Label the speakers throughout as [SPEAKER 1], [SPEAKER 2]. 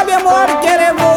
[SPEAKER 1] amor queremos.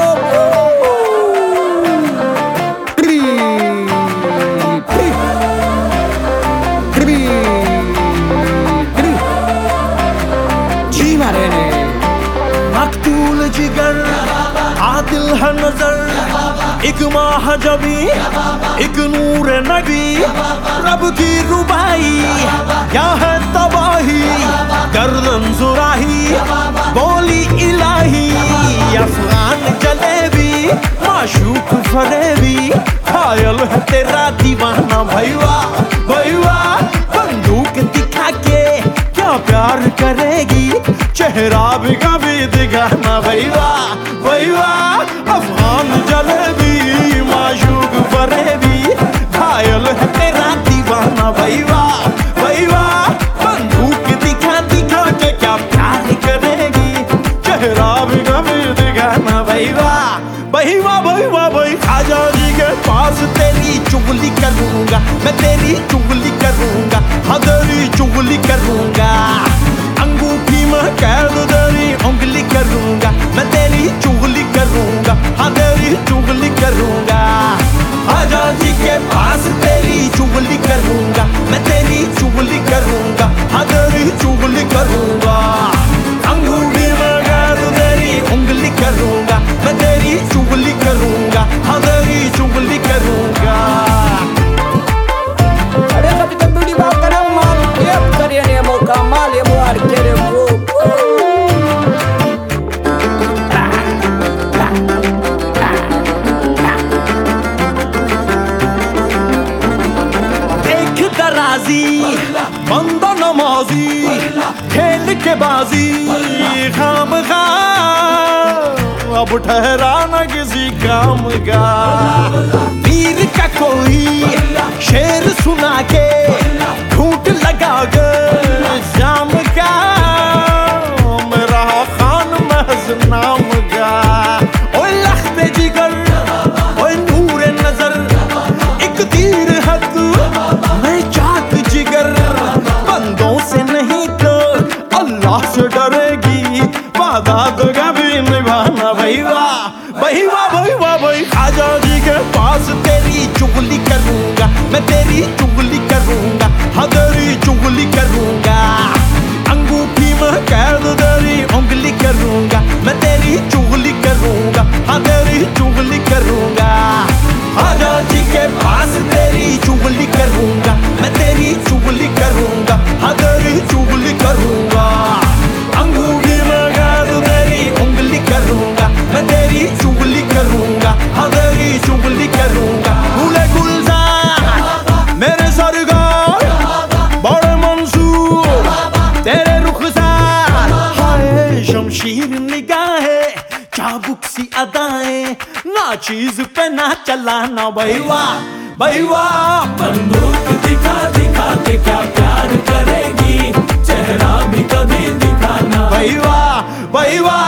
[SPEAKER 2] मकतूल जिगर आदिल है नजर एक महाजबी एक नूर नबी रब की रुबाई क्या है तबाही गर्दन जुराही बोली इलाही अफगान जलेबी माशूक फरेबी घायल है तेरा दीवाना भैया भैया बंदूक दिखा के क्या प्यार करेगी चेहरा भी कभी दिखाना भैया भैया अफगान जलेबी माशूक फरेबी घायल है तेरा दीवाना भैया भैया बंदूक दिखा दिखा के क्या प्यार करेगी चेहरा भी कभी दिखाना भैया भैया भैया भाई खाजा जी के पास तेरी चुगली करूंगा मैं तेरी चुगली करूंगा हाँ तेरी चुगली करूंगा अंगूठी में कैद तेरी उंगली करूंगा मैं तेरी चुगली करूंगा हाँ तेरी चुगली करूंगा खाजा जी के पास तेरी चुगली करूंगा मैं तेरी चुगली करूंगा हाँ तेरी चुगली करूंगा अंगूठी में कैद तेरी उंगली करूंगा मैं तेरी चुगली करूंगा हाँ तेरी चुगली करूंगा
[SPEAKER 1] अरे कभी तो बड़ी बात करो माल क्या करिए मौका माल amor queremos.
[SPEAKER 2] देख दराजी बंदा नमाजी खेल के बाजी खाम खा अब ठहरा न किसी काम का वीर का कोई शेर सुना के झूठ लगा कर जाम का मेरा खान महज नाम का ओए लख्ते जिगर ओए नूर नजर एक तीर है तू मैं चाक जिगर बंदों से नहीं तो अल्लाह से डरेगी वादा तो कभी निभाना भैया भैया भैया भाई खाजा जी के पास तेरी चुगली करूंगा मैं तेरी चुगली करूंगा हाँ तेरी चुगली करूंगा अंगूठी में कैद तेरी उंगली करूंगा मैं तेरी चुगली करूंगा हाँ तेरी चुगली करूंगा खाजा जी के पास तेरी चुगली करूंगा मैं तेरी चुगली करूंगा हाँ तेरी चुगली करूंगा अंगूठी में कैद तेरी उंगली करूंगा मैं तेरी चुगली करूंगा हाँ तेरी चुगली करूंगा गुले गुलजार मेरे सरकार बड़े मंसूर तेरे रुखसार हाय शमशीर निगाहें चाबुक सी अदाएं ना चीज पे ना चलाना भैया भैया
[SPEAKER 3] बंदूक दिखा दिखा के क्या प्यार करेगी चेहरा भी कभी दिखाना
[SPEAKER 2] भैया भैया